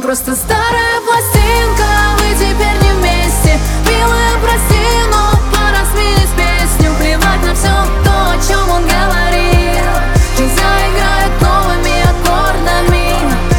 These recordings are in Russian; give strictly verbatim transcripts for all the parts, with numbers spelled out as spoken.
Он просто старая пластинка, вы теперь не вместе. Милая, прости, но пора сменить песню. Плевать на все то, о чем он говорил. Жизнь заиграет новыми аккордами.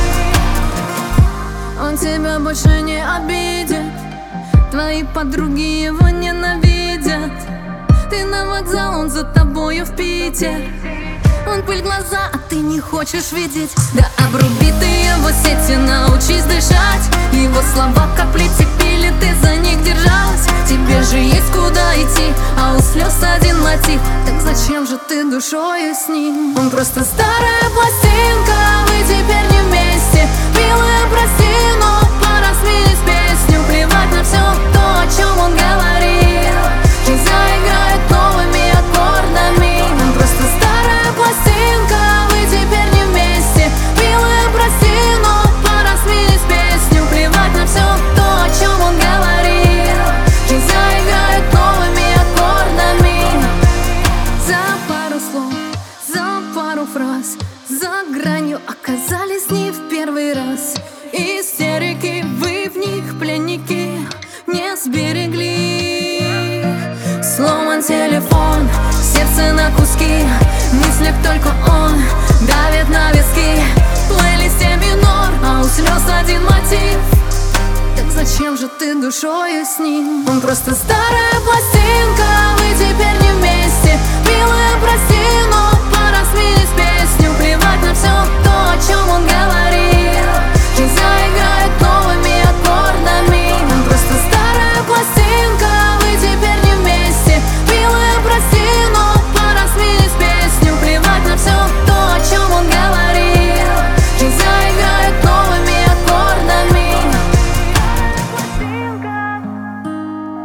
Он тебя больше не обидит, твои подруги его ненавидят. Ты на вокзал, он за тобою в Питер. Он пыль глаза, а ты не хочешь видеть. Да обруби ты его сети, научись дышать. Его слова как плети пили, ты за них держалась. Тебе же есть куда идти, а у слез один мотив. Так зачем же ты душою с ним? Он просто старая пластинка, вы теперь не вместе. Милая, прости, но пора сменить песню. Плевать на все то, о чем он говорил. Жизнь заиграет новыми аккордами. Он просто старая пластинка, вы теперь не вместе. Милая, прости, но пора сменить песню. Плевать на все то, о чем он говорил. Жизнь заиграет новыми аккордами. За пару слов, за пару фраз, за гранью оказались не в первый раз. Истерики, вы в них пленники, не сберегли. Сломан телефон, сердце на куски, в мыслях только он давит на виски. В плейлисте минор, а у слез один мотив. Так зачем же ты душою с ним? Он просто старая пластинка, вы теперь не вместе. Милая, прости, но пора сменить песню. Плевать на все то, о чем он говорил. Жизнь заиграет новыми аккордами. Он просто старая пластинка, вы теперь не вместе. Милая, прости, но пора сменить песню. Плевать на все то, о чем он говорил. Жизнь заиграет новыми аккордами.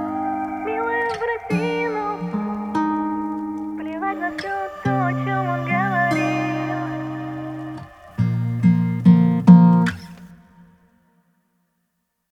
Милая, прости, но плевать на все то, о чем он говорил.